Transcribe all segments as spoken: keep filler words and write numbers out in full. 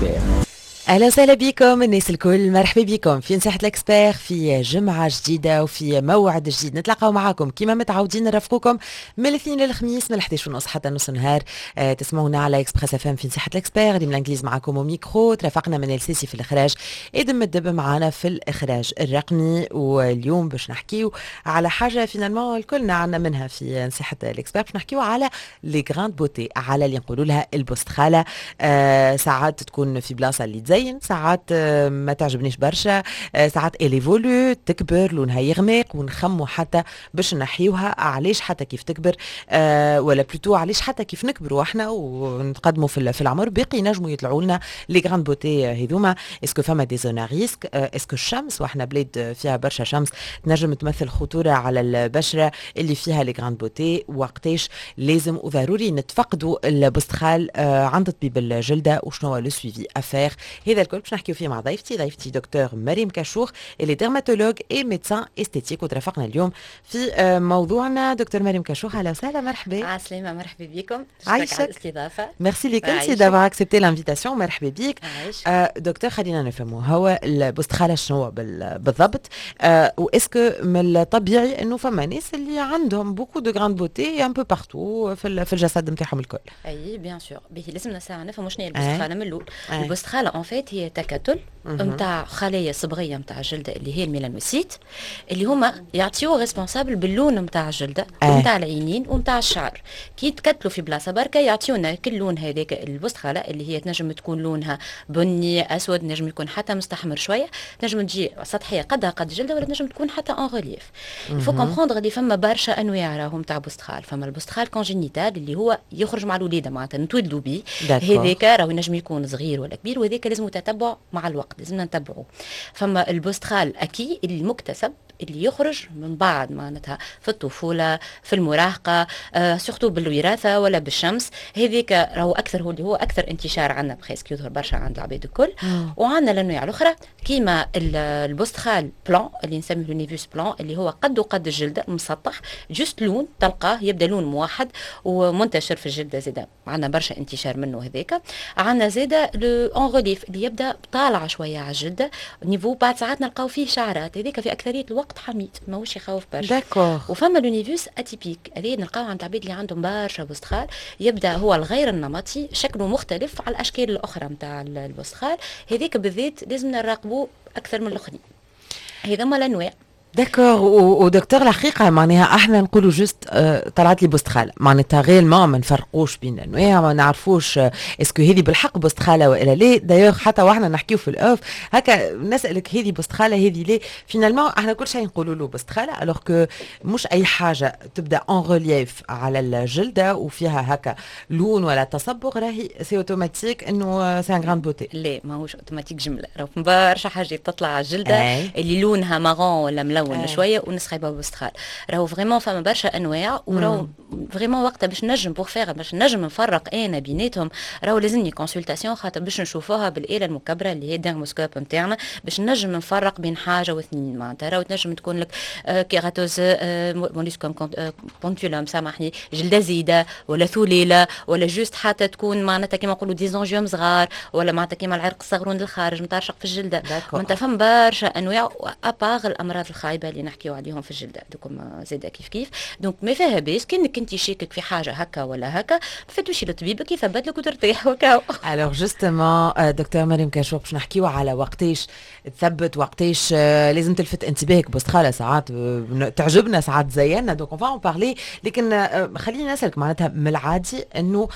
الجايه. اهلا وسهلا بكم الناس الكل، مرحبا بكم في نصيحة الاكسبير في جمعة جديدة وفي موعد جديد. نتلاقاو معاكم كما متعودين نرافقوكم من الاثنين للخميس من احداش ونص حتى نص النهار. آه تسمعونا على اكسبريس اف ام في نصيحة الاكسبير اللي من الانجليز معاكم وميكرو. ترافقنا من السيسي في الاخراج، ادم الدب معانا في الاخراج الرقمي. واليوم باش نحكيو على حاجة فينالمون الكلنا عنا منها في نصيحة الاكسبير، باش نحكيو على لي غراند بوتي، على اللي نقولوا لها البوستخالة. آه ساعات تكون في بلاصة اللي تزين، ساعات ما تعجبنيش برشا، ساعات اليفولو تكبر لونها يغمق ونخمو حتى باش نحيوها. علاش حتى كيف تكبر أه ولا بلوتو علاش حتى كيف نكبروا احنا ونتقدموا في في العمر باقي نجموا يطلعوا لنا لي غراند بوتي هذوما. اسكو فما دي زون ريسك؟ اسكو الشمس، واحنا بلاد فيها برشا شمس، تنجم تمثل خطوره على البشره اللي فيها لي غراند بوتي؟ وقتاش لازم وضروري نتفقدوا البوستخال أه عند طبيب الجلده؟ وشنو هو لو سويفي افير؟ هذا الكل باش نحكيو فيه مع ضيفتي ضيفتي دكتور مريم كاشوخ اللي ديرماتولوج اي ميدسان استيتيك. وترافقنا اليوم في موضوعنا. دكتور مريم كاشوخ اهلا وسهلا، مرحبا. عسلامة، مرحبا بكم، شكرا على الاستضافة. ميرسي لك انت دافوار اكسبتي لانفيتاسيون، مرحبا بك. آه دكتور خلينا نفهموا هو البوستخالة شنو هو بالضبط؟ آه واسكو من الطبيعي انه فما ناس اللي عندهم بوكو دو غراند بوتي ان بو بارتو في في الجسد نتاعهم الكل؟ اي بيان سور، باهي لازم نفهموا شنو هي البوستخالة من الاول. البوستخالة اون فيت هي تكتل نتاع خلايا صبغيه نتاع الجلده اللي هي الميلانوسيت، اللي هما يعطيو ريسبونسابل باللون نتاع الجلده ونتاع العينين ونتاع الشعر. كي يتكتلوا في بلاصه بركه يعطيونا كل لون هذاك البوستخالة اللي هي تنجم تكون لونها بني اسود، نجم يكون حتى مستحمر شويه، نجم تجي سطحيه قدها قد الجلده، ولا نجم تكون حتى اون ريليف. يفو كومبروندر اللي فما برشا انواع راهم تاع بوستخال. فما البوستخال كونجينيتال اللي هو يخرج مع الولاده معناتها نتولدوا به، هذاك راهو نجم يكون صغير ولا كبير، وهذاك لازم تتبع مع الوقت، لازمنا نتبعه. فما البوستخال اكي اللي مكتسب اللي يخرج من بعد معناتها في الطفوله في المراهقه، آه سورتو بالوراثه ولا بالشمس. هذيك راهو اكثر، هو اللي هو اكثر انتشار عندنا بخيس يظهر برشا عند العباد الكل. وعندنا الانواع الاخرى كيما البوستخال بلان اللي نسميه نيفوس بلان، اللي هو قد قد الجلده مسطح، جوست لون تلقاه يبدا لون موحد ومنتشر في الجلده. زاده عندنا برشا انتشار منه هذاك. عندنا زاده لو اون ريليف اللي يبدا طالعه شويه على الجلده نيفو، بعد ساعات نلقاو فيه شعرات، هذاك في اكثريه الوقت حميد ماهوش يخوف برشا. داكور. وفما لو نيفوس اتيبيك، هذا نلقاو عند العباد اللي عندهم برشا بوستخال، يبدا هو الغير النمطي، شكله مختلف على الاشكال الاخرى نتاع البوستخال. هذاك بالذات لازم نراقبوه اكثر من الاخرين. هذوما الانواع. داكور. ودكتور الحقيقه معناها احنا نقولوا جست آه طلعت لي بوستخاله، معناتها غير ما ما نفرقوش بين الانواع، ما نعرفوش آه اسكو هذه بالحق بوستخاله والا لا. دايوغ حتى واحنا نحكيو في الاوف هكا نسالك هذه بوستخاله هذه ليه، فينالمون احنا كل شيء نقولوا له بوستخاله، الوغ كو مش اي حاجه تبدا اون ريليف على الجلده وفيها هكا لون ولا تصبغ راهي سي اوتوماتيك انه سي ان غراند بوتي. لا ماهوش اوتوماتيك، جمله راهو برشا حاجات تطلع على الجلده أي. اللي لونها مارون ولا ملون أيه. شويه ونسخه بوستخال، راهو فريمون فما برشا انواع، وراهو فريمون وقتها باش نجم بوغ فيغ باش نجم نفرق انا بيناتهم، راهو لازمني كونسلطاسيون خاطر باش نشوفوها بالاله المكبره اللي هي الديرموسكوب نتاعنا، باش نجم نفرق بين حاجه واثنين. معناتها راهو تنجم تكون لك آه كيراتوز آه موليسكوم آه بونتولوم سامحني جلده زيده ولا ثليله، ولا جوست حتى تكون معناتها كيما نقولوا ديزونجيوم صغار، ولا معناتها كيما العرق الصغرون للخارج مترشق في الجلده. معناتها فما برشا انواع اباغ الامراض الخايبه اللي نحكيو عليهم في الجلده دوكم زاده كيف كيف. دونك ما فيها باس كانك انت شاكك في حاجه هكا ولا هكا، فتمشي لطبيبك يثبت لك وترتاح وكاو. الوغ جوستومون دكتور مريم كاشوخ باش نحكيو على وقتاش تثبت، وقتاش لازم تلفت انتباهك بوستخاله. ساعات تعجبنا ساعات زينا، دونك اون فا بارلي، لكن خليني نسالك معناتها من العادي انه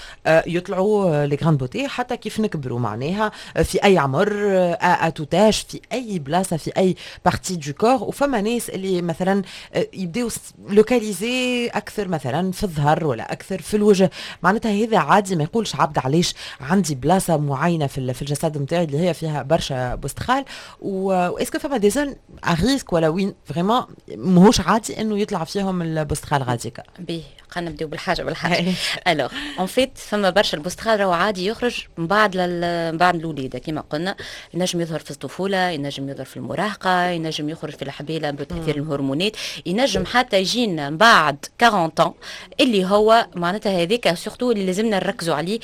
يطلعوا لي غراند بوتي حتى كيف نكبروا، معناها في اي عمر اتوتاج في اي بلاصه في اي بارتي دو كور. وفما ناس اللي مثلا يبداو لوكاليزي اكثر مثلا في الظهر ولا اكثر في الوجه، معناتها هذا عادي ما يقولش عبد علاش عندي بلاصه معينه في في الجسد نتاعي اللي هي فيها برشا بوستخال. واسكو فما دي زون ا ريسك ولا وين فريمون ماهوش عادي انه يطلع فيهم البوستخال غاديكا؟ به خلينا نبداو بالحاجه بالحاجه. الوغ اون فيت فما برشا البوستخال راهو عادي يخرج من بعد من بعد الولاده كما قلنا، ينجم يظهر في الطفوله، ينجم يظهر في المراهقه، ينجم يخرج في الحبيله بتاثير الهرمونات، ينجم حتى يجينا من بعد أربعين عام اللي هو معناتها هذاك سورتو اللي لازمنا نركزوا عليه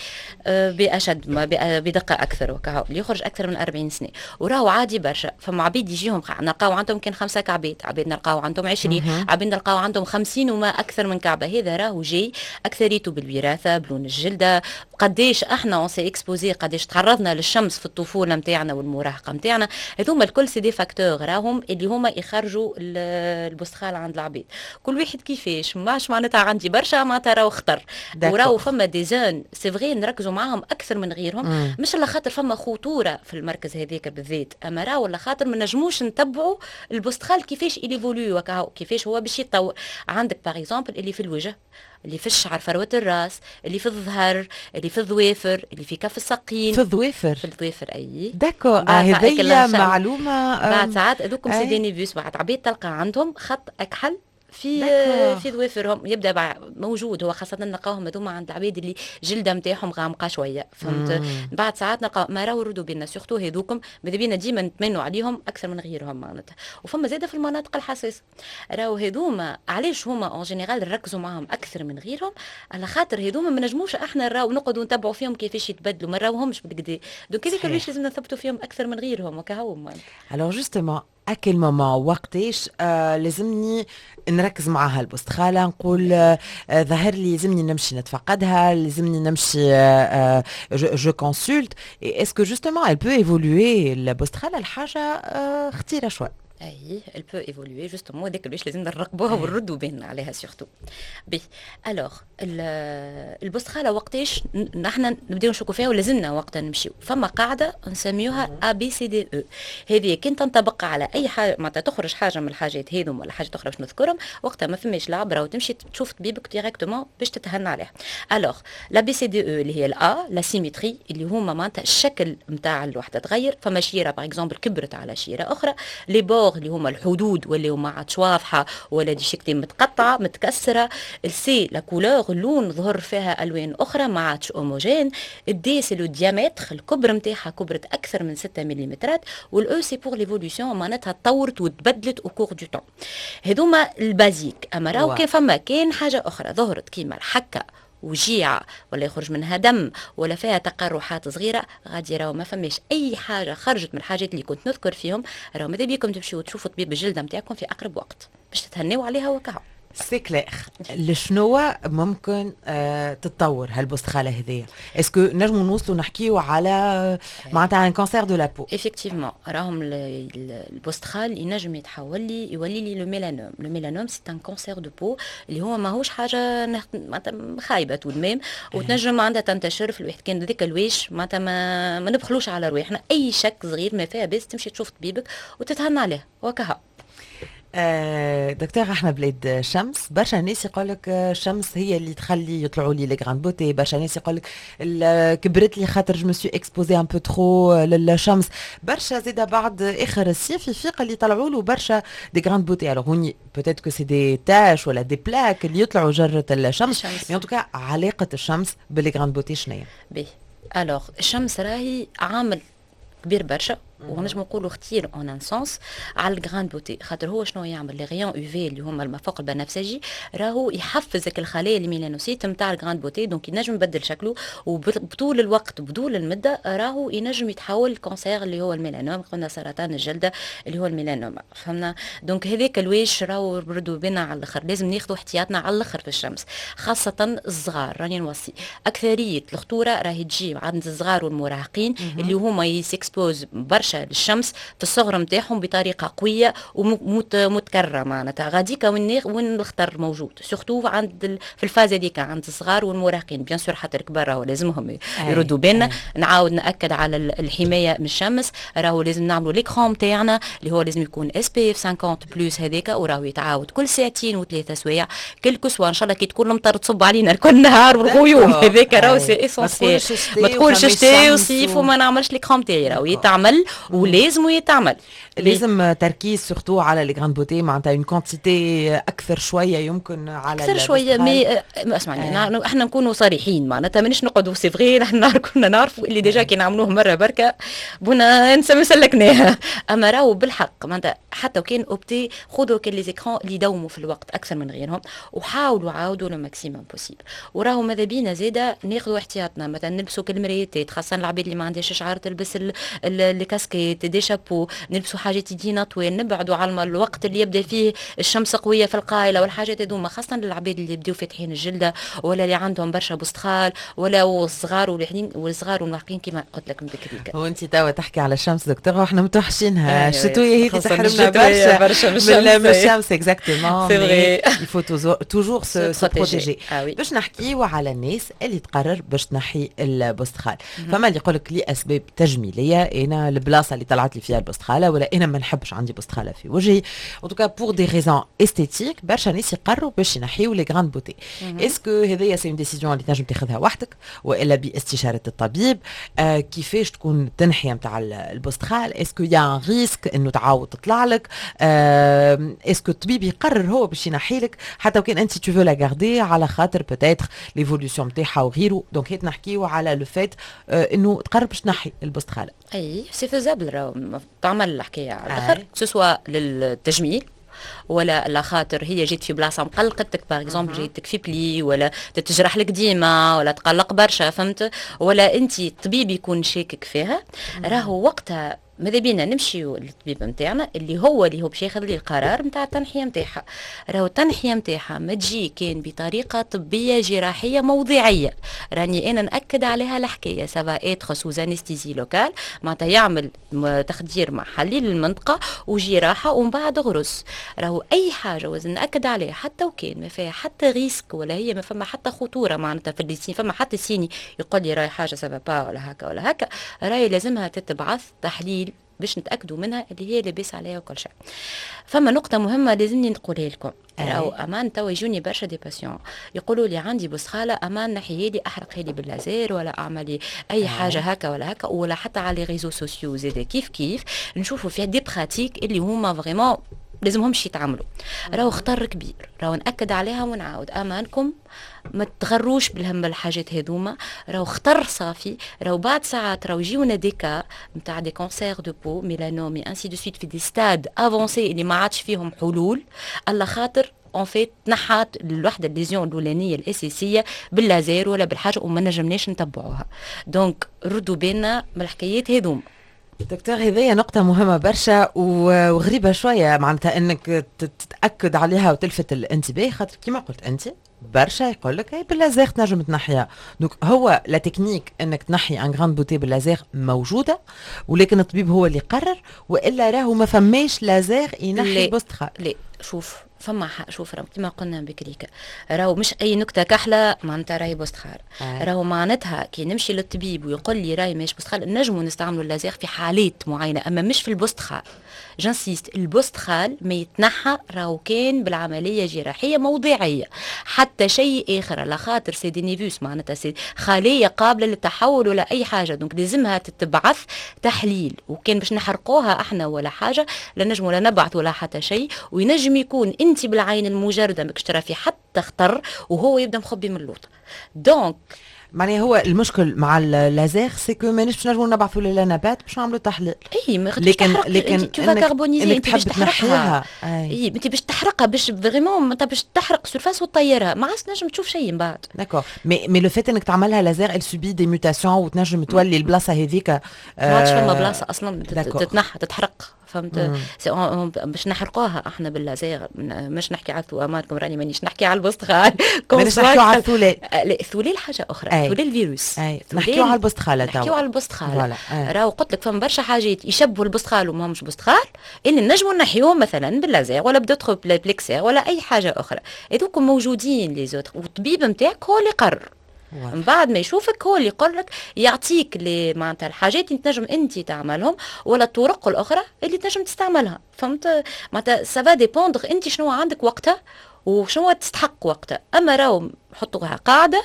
باشد بدقه اكثر، وكهو اللي يخرج اكثر من أربعين سنه وراهو عادي برشا. فما عبيد يجيهم نلقاو عندهم كان خمسه كعبات، عبيد نلقاو عندهم عشرين، عبيد نلقاو عندهم خمسين وما اكثر من كعبه. هذا راهو جاي اكثريته بالوراثه، بلون الجلده، قديش احنا اون سي اكسبوزي، قديش تعرضنا للشمس في الطفوله نتاعنا والمراهقه نتاعنا. هذوما الكل سي دي فاكتور راهم اللي هما يخرجوا البوستخال عند العبيد. كل واحد كيفاش، ماش معناتها عندي برشا معناتها راهو خطر، وراهو فما دي زون سي فغي نركزوا معاهم اكثر من غيرهم. مم. مش على خاطر فما خطوره في المركز هذاك بالذات، اما راهو على خاطر ما نجموش نتبعوا البوستخال كيفاش ايفوليو وكهو كيفاش هو باش يتطور. عندك باغ اكزومبل اللي في الوجه، اللي في الشعر، فروة الراس، اللي في الظهر، اللي في الظوافر، اللي في كف الساقين. في الظوافر في الظوافر اي داكو. هذه معلومه بعد ساعات هذوكم سي دي نيفيوس، بعد عبيد تلقى عندهم خط اكحل في دكو. في ظوافرهم يبدا موجود، هو خاصه نلقاوهم هذوما عند العبيد اللي جلده نتاعهم غامقه شويه، فهمت. بعد ساعات نلقاو ما راهو يردوا بينا سورتو هذوكم ماذا بينا ديما نتمنوا عليهم اكثر من غيرهم معناتها. وفما زاده في المناطق الحساسه راهو هذوما علاش هما اون جينيرال نركزوا معاهم اكثر من غيرهم، على خاطر هذوما ما نجموش احنا راهو نقعدوا نتبعوا فيهم كيفاش يتبدلوا، ما راهوهمش بالكدا، دونك هذيك علاش لازم نثبتوا فيهم اكثر من غيرهم وكهو. الوغ جوستومون اكل ماما وقتاش آه لازمني نركز معاها البوستخالة، نقول آه ظهر لي لازمني نمشي نتفقدها، لازمني نمشي آه جو كونسولت. اسكو جوستومون elle peut évoluer البوستخالة الحاجة آه خطيرة شوي. اي elle peut évoluer justement، هذاك اللي لازم نرقبوها ونردوا بالنا عليها سورتو. بي الوغ البوستخالة وقتاش نحن نبداو نشوفوا فيها ولازمنا وقتها نمشيو. فما قاعده نسميوها ا بي سي دي او، هذه كي تنطبق على اي حاجه معناتها تخرج حاجه من الحاجات هذوم ولا حاجه اخرى باش نذكرهم، وقتها ما فماش لعبره وتمشي تشوف طبيبك ديريكتومون باش تتهنى عليها. الوغ لا بي سي دي او اللي هي الا لا سيمتري، اللي هما معناتها الشكل نتاع الوحده تغير. فما شيره باغ اكزومبل كبرت على شيره اخرى، لي بور اللي هما الحدود واللي هما عادش واضحه ولا دي شكل متقطعه متكسره. السي لا كولور اللون ظهر فيها الوان اخرى ما عادش هوموجين. الدي سي لو ديامتر الكبر نتاعها كبرت اكثر من ستة ملم. والاو سي بور ليفولوسيون معناتها تطورت وتبدلت او كور دو طون. هذوما البازيك. اما راهو كيف فما كاين حاجه اخرى ظهرت كيما الحكه وجيعة ولا يخرج منها دم ولا فيها تقرحات صغيره، غادي راهو ما فماش اي حاجه خرجت من الحاجات اللي كنت نذكر فيهم، راهو ماذا بيكم تمشيو تشوفوا طبيب الجلده نتاعكم في اقرب وقت باش تتهنيوا عليها وكهو. سي كلير. لشنو ممكن آه تتطور هالبوستخالة هذيا؟ اسكو نجمو نوصلوا نحكيو على معناتها ان كانسير دو لا بو؟ ايفيكتيفمون راهم البوستخال ينجم يتحول لي يولي لي لو ميلانوم. لو ميلانوم سي ان كانسير دو بو اللي هو ماهوش حاجه معناتها خايبه تودمام، وتنجم عندها تنتشر في الواحد كان ذيك الواش معناتها ما, ما نبخلوش على رواحنا. اي شك صغير ما فيها بس تمشي تشوف طبيبك وتتهنى عليه وكهو. آه دكتور احنا بلاد شمس، برشا ناس يقول لك الشمس هي اللي تخلي يطلعوا لي لي غراند بوتي، برشا ناس يقول لك كبرت لي خاطر جو مسو اكسبوزي ان بو ترو للشمس، برشا زاده بعد اخر الصيف يفيق اللي طلعوا له برشا دي غراند بوتي. الوغ هوني بوتيت كو سي دي تاش ولا دي بلاك اللي يطلعوا جره الشمس، مي ان توكا علاقه الشمس باللي غراند بوتي شنو هي؟ الوغ الشمس راهي عامل كبير برشا ونجم نقولوا خطير اون ان سونس على الجراند بوتي، خاطر هو شنو يعمل لي غيون يو في اللي هما المفوق البنفسجي، راهو يحفزك الخلايا الميلانوسيت نتاع الجراند بوتي، دونك ينجم يبدل شكله وبطول الوقت بطول المده راهو ينجم يتحول الكونسير اللي هو الميلانوم، قلنا سرطان الجلده اللي هو الميلانوم، فهمنا. دونك هذاك الواش راهو بردوا بنا على الاخر، لازم ناخذوا احتياطنا على الاخر في الشمس، خاصه الصغار. راني نوصي اكثريه الخطوره راهي تجي عند الصغار والمراهقين اللي هما يسكسبوز برشا للشمس في الصغر نتاعهم بطريقه قويه ومتكرره، معناتها غاديك وين وين الخطر موجود سورتو عند ال... في الفاز هذيك عند الصغار والمراهقين. بيان سور حتى الكبار راهو لازمهم يردوا بالنا. نعاود ناكد على الحمايه من الشمس، راهو لازم نعملوا ليكرون نتاعنا اللي هو لازم يكون اس بي اف خمسين بلس هذاك، وراهو يتعاود كل ساعتين وثلاثه سوايع كل كسوه ان شاء الله كي تكون المطر تصب علينا كل نهار والغيوم هذاك راهو سي اسونسيال. ما تقولش شتي وصيف وما نعملش ليكرون تاعي، راهو يتعمل ولازم يتعمل. لازم تركيز سورتو على لي غراند بوتي معناتها اون كونتيتي اكثر شويه يمكن على اكثر شويه. مي اسمعني آه. احنا نكونوا صريحين معناتها مانيش نقعدوا سي فغي نحن كنا نعرفوا اللي ديجا كي نعملوه مره بركه بنا نسمي سلكناها. اما راهو بالحق معناتها حتى وكان اوبتي خذوا كل لي زيكران اللي يدوموا في الوقت اكثر من غيرهم وحاولوا عاودوا لو ماكسيموم بوسيبل. وراهو ماذا بينا زاده ناخذوا احتياطنا مثلا نلبسوا كالمريتات خاصه العباد اللي ما عندهاش شعر تلبس الكاسكيت دي شابو نلبسوا حاجات يدينا طويل نبعدوا على الوقت اللي يبدا فيه الشمس قويه في القايله والحاجات هذوما خاصه للعباد اللي يبداو فاتحين الجلده ولا اللي عندهم برشا بستخال ولا الصغار والحنين والصغار والمعقين كما قلت لك من بكريك. هو انت توا تحكي على الشمس دكتور واحنا متوحشينها الشتويه هي تحرمنا برشا برشا من الشمس اكزاكتومون مي يفو توجور سو بروتيجي. باش نحكيو على الناس اللي تقرر باش تنحي البستخال فما اللي يقول لك لي اسباب تجميليه انا البلاصه اللي طلعت لي فيها البستخاله ولا انا ما نحبش عندي بستخاله في وجهي ان توكا بور دي ريزون استيتيك برشا ناس يقرروا باش ينحيو لي غراند بوتي. اسكو هذيا سي اون ديسيزيون اللي تنجم تاخذها وحدك والا باستشاره الطبيب؟ آه كيفاش تكون التنحيه نتاع البستخال؟ اسكو يا ان ريسك انه تعاود تطلع لك؟ آه اسكو الطبيب يقرر هو باش ينحي لك حتى وكان انت تو فو لا غاردي على خاطر بوتيتر ليفولوسيون نتاعها وغيره. دونك هي نحكيو على لو فات آه انه تقرر باش تنحي البستخاله. اي سي فيزابل راهو تعمل الحكايه على الاخر سواء للتجميل ولا لا خاطر هي جيت في بلاصه مقلقتك باغ اكزومبل جيتك في بلي ولا تتجرح لك ديما ولا تقلق برشا فهمت ولا انت الطبيب يكون شاكك فيها راهو وقتها ماذا بينا نمشيو للطبيب نتاعنا اللي هو اللي هو باش ياخذ لي القرار نتاع التنحيه نتاعها. راهو التنحيه نتاعها ما تجي كان بطريقه طبيه جراحيه موضعيه راني انا ناكد عليها الحكايه سافا اتر سوز انستيزي لوكال معناتها يعمل تخدير مع حليل المنطقه وجراحه ومن بعد غرس. راهو اي حاجه وزن ناكد عليها حتى وكان ما فيها حتى ريسك ولا هي ما فما حتى خطوره معناتها في الليسين فما حتى سيني يقول لي راهي حاجه سافا با ولا هكا ولا هكا راهي لازمها تتبعث تحليل باش نتاكدوا منها اللي هي لاباس عليها وكل شيء. فما نقطه مهمه لازمني نقولها لكم راهو امان توا يجوني برشا دي باسيون يقولوا لي عندي بسخاله امان نحيي لي احرق لي باللازير ولا اعمل لي اي حاجه هكا ولا هكا ولا حتى على لي ريزو سوسيو زاد كيف كيف نشوفوا فيها دي براتيك اللي هما فريمون لازمهمش يتعاملوا. راهو خطر كبير راهو ناكد عليها ونعاود امانكم ما تغروش بالهم الحاجات هذوما راهو خطر صافي. راهو بعد ساعات راهو يجيونا ديكا نتاع دي كونسير دو بو ميلانومي انسي دو سويت في دي ستاد افونسي اللي ما عادش فيهم حلول الله خاطر اون فيت تنحات الوحده الليزيون الاولانيه الاساسيه باللازير ولا بالحاجه وما نجمناش نتبعوها. دونك ردوا بالنا من الحكايات هذوما. دكتور هذه نقطة مهمة برشا وغريبة شوية معناتها انك تتأكد عليها وتلفت الانتباه خاطر كما قلت انت برشا يقول لك اي باللازير تنجم تنحيها. دونك هو لا تكنيك انك تنحي ان غراند بوتي باللازير موجودة ولكن الطبيب هو اللي قرر والا راهو ما فماش لازير ينحي بوستخال. لا شوف فما شوف راهو كما قلنا بكريكا راهو مش اي نكته كحله معناتها راهي بوستخال. آه. راهو معناتها كي نمشي للطبيب ويقول لي راهي ماهيش بوستخال نجموا نستعملوا اللازير في حالات معينه اما مش في البوستخال. جنسيست البوستخال ما يتنحى راهو كان بالعمليه جراحيه موضعيه حتى شيء اخر على خاطر سي دي نيفوس معناتها سي خليه قابله للتحول ولا اي حاجه. دونك لازمها تتبعث تحليل وكان باش نحرقوها احنا ولا حاجه لا نجم ولا نبعث ولا حتى شيء وينجم يكون انت بالعين المجرده ماكش ترى في حتى خطر وهو يبدا مخبي من اللوطه. دونك معناها هو المشكل مع اللازير سي كو مانيش باش نجمو نبعثوا لنا نبات باش نعملوا تحليل. اي ما لكن لكن تو كاربونيزي انت باش تحرقها. اي انت باش تحرقها باش فريمون انت باش تحرق سورفاس وتطيرها ما عادش نجم تشوف شيء من بعد. داكور مي مي لو فيت انك تعملها لازير ال سوبي دي ميوتاسيون وتنجم تولي البلاصه هذيك ما عادش فما بلاصه اصلا تتنحى تتحرق فهمت. باش نحرقوها احنا باللازير مش نحكي على الثوامات راني مانيش نحكي على البوستخال مانيش نحكيو على الثلال. لا الثلال حاجه اخرى ثلال الفيروس نحكيو على البوستخال. نحكيو على البوستخال راهو قلت لك فما برشا حاجات يشبهوا البوستخال وما همش بوستخال اللي نجموا نحيوهم مثلا باللازير ولا بدوتر بليكسير ولا اي حاجه اخرى. هذوك موجودين لي زوتر والطبيب نتاعك هو اللي قرر من بعد ما يشوفك هو اللي يقول لك يعطيك لي معناتها الحاجات اللي تنجم انت تعملهم ولا الطرق الاخرى اللي تنجم تستعملها فهمت. معناتها سافا ديبوندغ انت شنو عندك وقتها وشنو تستحق وقتها. اما راهو حطوها قاعده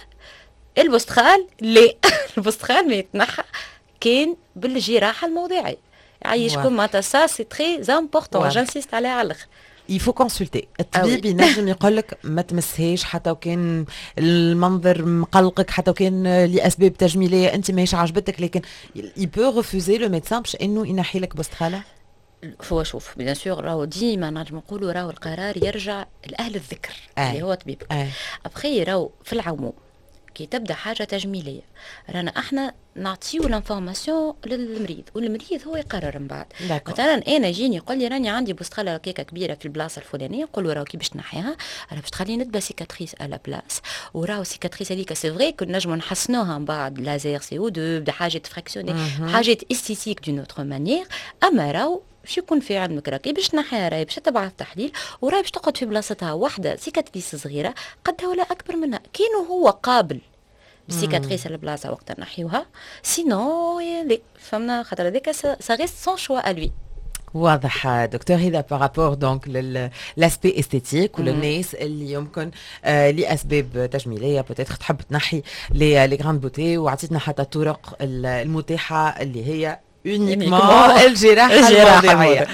البوستخال لا البوستخال ما يتنحى كان بالجراحه الموضعيه يعيشكم معناتها سا سي تري امبورطون جانسيست عليها على الاخر. il faut consulter. الطبيب ينجم يقول لك ما تمسهيش حتى وكان المنظر مقلقك، حتى وكان لاسباب تجميليه انت ماهيش عجبتك، لكن il peut refuser le médecin باش انه ينحي لك بوستخاله. هو شوف بيان سور راهو ديما نجم نقولوا راهو القرار يرجع لاهل الذكر اللي هو طبيبك. ابخي راهو في العموم كي تبدا حاجه تجميليه رانا احنا نعطيو لانفورماسيون للمريض والمريض هو يقرر من بعد. مثلا انا يجيني يقول لي راني عندي بوستخاله كيكه كبيره في البلاصه الفلانيه، نقول له راهو كي باش تنحيها راه باش تخلي ندبه سيكاتريس على بلاص، وراهو سيكاتريس هذيك سي فري كو نجمو نحسنوها من بعد لازير سي او دو بدا حاجات فريكسيوني حاجات استيتيك دون اوتر مانيير. اما راهو باش يكون في علمك راكي باش تنحيها راهي باش تبعث تحليل وراهي باش تقعد في بلاصتها وحده سيكاتريس صغيره قدها ولا اكبر منها، كينو هو قابل بالسيكاتريس البلاصه وقت نحيوها سينو يلي فهمنا خاطر هذاك سا ريست سون شوا ا لوي. واضح دكتور. هذا بارابور دونك للاسبي استيتيك وللناس اللي يمكن آه لاسباب تجميليه بوتيتر تحب تنحي لي لي غراند بوتي، وعطيتنا حتى الطرق المتاحه اللي هي uniquement الجراحه الموضعيه.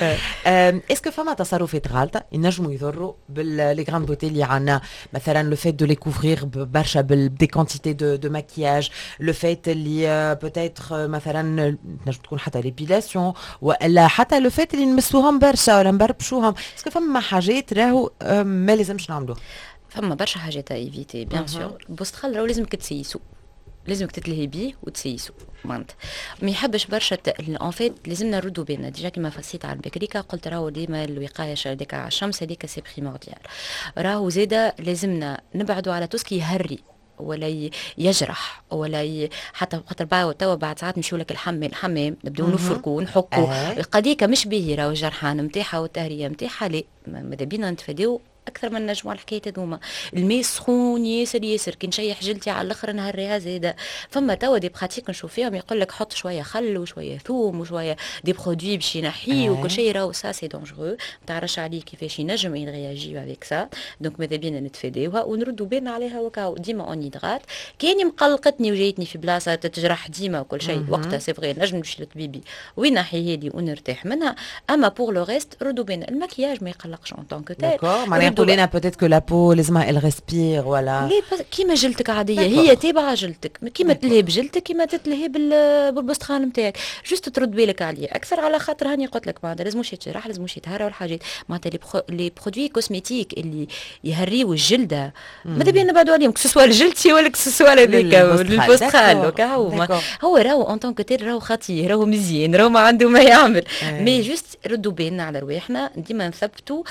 اسكو فما تصرفات غلطه ينجموا يضروا باللي غراند بوتي اللي عندنا، مثلا لو فيت دو لي كوفرير برشا بدي كونتيتي دو دو ماكياج، لو فيت اللي بوتيتر مثلا نجم تكون حتى ليبيلاسيون، ولا حتى لو فيت اللي نمسوهم برشا ولا نبربشوهم. اسكو فما حاجات راهو ما لازمش نعملوها؟ فما برشا حاجات ايفيتي بيان سور. البوستخال راهو لازمك تسيسو، لازمك تتلهي بيه وتسيسو معناتها ما يحبش برشا اون فيت لازمنا نردوا بالنا ديجا كيما فسيت على البكريكا قلت راهو ديما الوقايه هذيك على الشمس هذيك سي بريمورديال. راهو زاده لازمنا نبعدوا على توسكي يهري ولا يجرح ولا ي... حتى خاطر بعد توا بعد ساعات نمشيو لك الحمام الحمام نبداو نفركوا ونحكوا القضيه مش باهي راهو الجرحان نتاعها والتهريه نتاعها لا ماذا بينا نتفاداو اكثر من نجموا الحكايه هذوما. الماء سخون ياسر ياسر كي نشيح جلتي على الاخر نهريها زاده. فما توا دي براتيك نشوف فيهم يقول لك حط شويه خل وشويه ثوم وشويه دي برودوي باش ينحي وكل شيء راهو سا سي دونجرو ما تعرفش عليه كيفاش ينجم يرياجيو افيك سا. دونك ماذا بينا نتفاداوها ونردوا بالنا عليها وكاو ديما اون هيدرات. كاني مقلقتني وجايتني في بلاصه تتجرح ديما وكل شيء وقتها سي فغي نجم نمشي للطبيبي وينحي هذه ونرتاح منها. اما بور لو ريست ردوا بالنا. المكياج ما يقلقش اون طونك تال. تقول لنا peut-être que la peau لازمها elle respire ولا ليه كيما جلتك عاديه هي تابعه جلتك كيما تلهي بجلتك كيما تتلهي بالبستخان نتاعك جست ترد بالك عليه اكثر على خاطر هاني قلت لك معناتها لازموش يتجرح لازموش يتهرى والحاجات معناتها لي برودوي كوزميتيك اللي يهريو الجلده ماذا بينا نبعدوا عليهم كسوا الجلتي ولا كسوا هذاك البستخان هو هو راهو اون طونك تير راهو خطير راهو مزيان راهو ما عنده ما يعمل مي جست ردوا بالنا على رواحنا ديما نثبتوا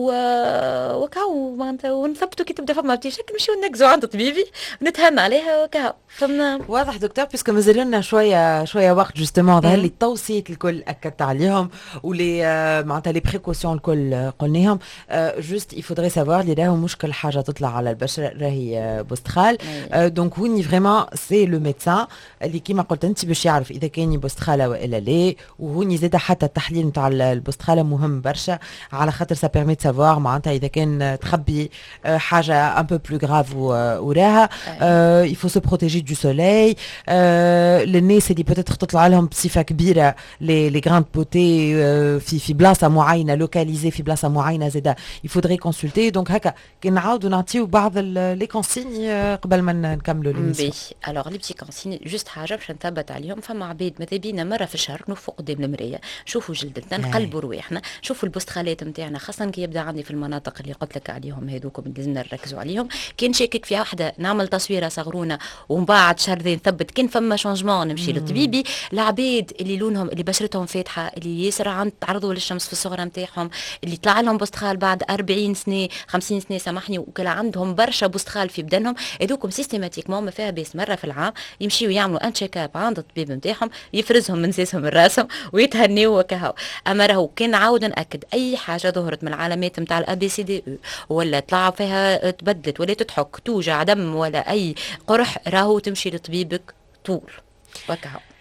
وكاو معناتها ونثبتوا كي تبدا فما بتيشك نمشيو نكزو عند طبيبي ونتهنى عليها وكاو فهمنا. واضح دكتور بيسكو مازال لنا شويه شويه وقت جوستومون ظهر لي التوصيات الكل اكدت عليهم ولي معناتها لي بريكوسيون الكل قلناهم. جوست يفودري سافوار اللي راهو مشكل حاجه تطلع على البشره راهي بوستخال. دونك ويني فريمون سي لو ميدسان اللي كيما قلت انت باش يعرف اذا كان بوستخاله والا لا. وهوني زاد حتى التحليل نتاع البوستخاله مهم برشا على خاطر سا بيرمي سافوار معناتها اذا كان تخبي حاجه ان بو بلو غراف وراها. il faut se protéger du soleil. للناس اللي بوتيتر تطلع لهم بصفه كبيره لي لي غراند بوتي في في بلاصه معينه لوكاليزي في بلاصه معينه زاده il faudrait consulter. دونك هكا كي نعاودوا نعطيو بعض لي كونسيني قبل ما نكملوا ليميسيون. بي الوغ لي بتي كونسيني جوست حاجه باش نثبت عليهم. فما عباد ماذا بينا مره في الشهر نوقفوا قدام المرايه نشوفوا جلدتنا نقلبوا رواحنا نشوفوا البوستخالات نتاعنا خاصه كي يبدا عندي في المناطق اللي قلت لك عليهم هذوكم اللي لازمنا نركزوا عليهم. كي نشكك في وحده نعمل تصويره صغرونه ومن بعد شهر ذي نثبت كان فما شونجمون نمشي للطبيبي. العباد اللي لونهم اللي بشرتهم فاتحه اللي ياسر عند تعرضوا للشمس في الصغرى نتاعهم اللي طلع لهم بوستخال بعد أربعين سنه خمسين سنه سامحني وكلا عندهم برشا بوستخال في بدنهم هذوكم سيستيماتيكمون ما فيها بس مره في العام يمشيو يعملوا ان تشيك اب عند الطبيب نتاعهم يفرزهم من سيسهم من راسهم ويتهنيوا وكهو. اما راهو كان نعاود ناكد اي حاجه ظهرت من العلامات نتاع الابي بي سي دي ولا طلع فيها تبدلت ولا تضحك توجع دم ولا اي قرح راهو تمشي لطبيبك طول وكهو.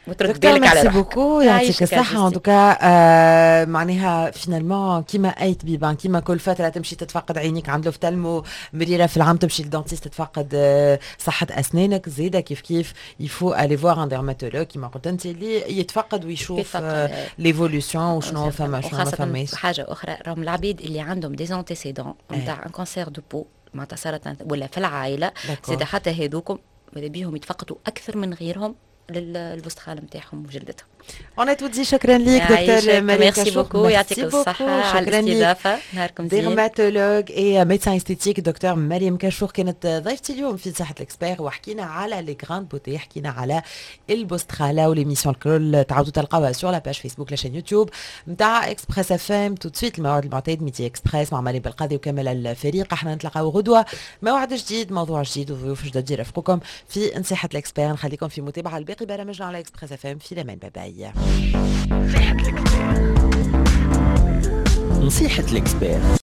وترد بالك على روحك. بوكو يعطيك الصحة. ان توكا معناها فينالمون كيما اي طبيبه كيما كل فتره تمشي تتفقد عينيك عند لوفتالمو مريره في العام تمشي للدونتيست تتفقد صحه اسنانك زيدا كيف كيف يفو الي فوار ان ديرماتولوج كيما قلت انت اللي يتفقد ويشوف ليفولوسيون وشنو فما شنو ما فماش. حاجه اخرى راهم العبيد اللي عندهم دي انتيسيدون نتاع ان كونسير دو بو معناتها سرطان ولا في العائله زيدا حتى هذوكم ماذا بيهم يتفقدوا اكثر من غيرهم للبستخانه نتاعهم وجلدتهم. انا تودي شكرا ليك دكتور مالك ميرسي بوكو يعطيك الصحه على الاستضافه. نهاركم زين. ديرماتولوج اي ميدسان استيتيك دكتور مريم كاشور كانت ضيفتي اليوم في صحه الاكسبير وحكينا على لي غراند بوتي حكينا على البستخاله وليميسيون الكل تعاودوا تلقاوها سور لا باج فيسبوك لا شين يوتيوب نتاع اكسبريس اف ام. تو سويت الموعد المعتاد ميدي اكسبريس مع مريم بالقاضي وكامل الفريق. احنا نتلاقاو غدوه موعد جديد موضوع جديد وضيوف جدد يرافقوكم في نصيحه الاكسبير. نخليكم في متابعه الباقي برامجنا على اكسبريس اف ام. في الامان باي باي. نصيحة الإكسبير.